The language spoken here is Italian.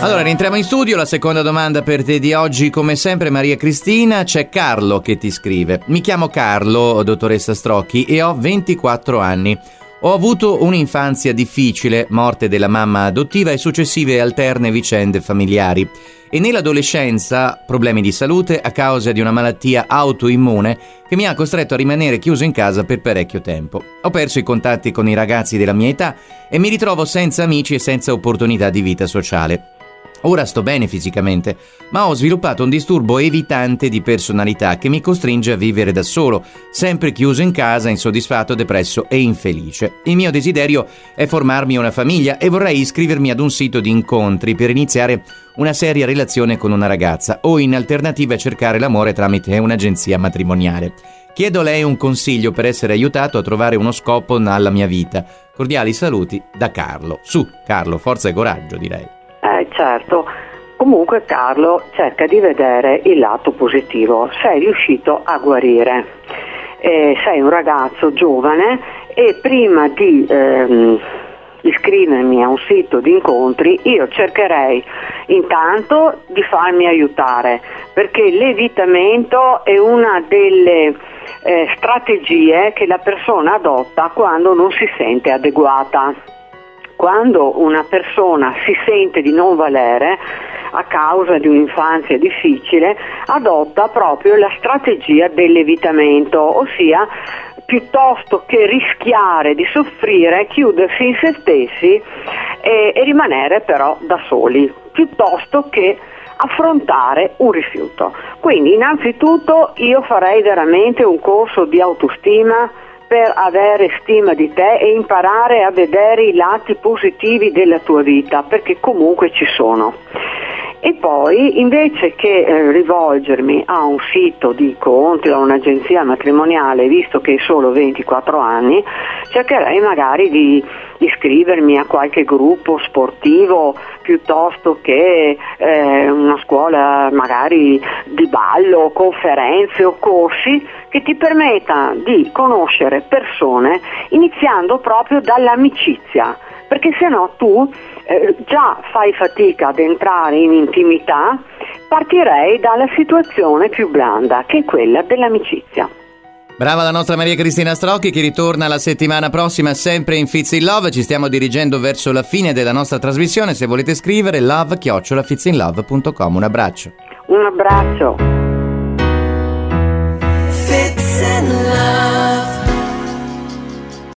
Allora, rientriamo in studio. La seconda domanda per te di oggi, come sempre, Maria Cristina. C'è Carlo che ti scrive: mi chiamo Carlo, dottoressa Strocchi, e ho 24 anni. Ho avuto un'infanzia difficile, morte della mamma adottiva e successive alterne vicende familiari. E nell'adolescenza problemi di salute a causa di una malattia autoimmune che mi ha costretto a rimanere chiuso in casa per parecchio tempo. Ho perso i contatti con i ragazzi della mia età e mi ritrovo senza amici e senza opportunità di vita sociale. Ora sto bene fisicamente, ma ho sviluppato un disturbo evitante di personalità che mi costringe a vivere da solo, sempre chiuso in casa, insoddisfatto, depresso e infelice. Il mio desiderio è formarmi una famiglia e vorrei iscrivermi ad un sito di incontri per iniziare una seria relazione con una ragazza o in alternativa cercare l'amore tramite un'agenzia matrimoniale. Chiedo a lei un consiglio per essere aiutato a trovare uno scopo alla mia vita. Cordiali saluti da Carlo. Su, Carlo, forza e coraggio, direi. Certo, comunque Carlo, cerca di vedere il lato positivo. Sei riuscito a guarire, sei un ragazzo giovane e prima di iscrivermi a un sito di incontri io cercherei intanto di farmi aiutare, perché l'evitamento è una delle strategie che la persona adotta quando non si sente adeguata. Quando una persona si sente di non valere a causa di un'infanzia difficile, adotta proprio la strategia dell'evitamento, ossia piuttosto che rischiare di soffrire, chiudersi in se stessi e rimanere però da soli, piuttosto che affrontare un rifiuto. Quindi innanzitutto io farei veramente un corso di autostima per avere stima di te e imparare a vedere i lati positivi della tua vita, perché comunque ci sono. E poi invece che rivolgermi a un sito di incontri o a un'agenzia matrimoniale, visto che hai solo 24 anni, cercherei magari di iscrivermi a qualche gruppo sportivo piuttosto che una scuola magari di ballo, conferenze o corsi che ti permetta di conoscere persone iniziando proprio dall'amicizia, perché se no tu già fai fatica ad entrare in intimità. Partirei dalla situazione più blanda, che è quella dell'amicizia. Brava la nostra Maria Cristina Strocchi, che ritorna la settimana prossima sempre in Fits in Love. Ci stiamo dirigendo verso la fine della nostra trasmissione. Se volete scrivere, love@fitsinlove.com. Un abbraccio. Un abbraccio.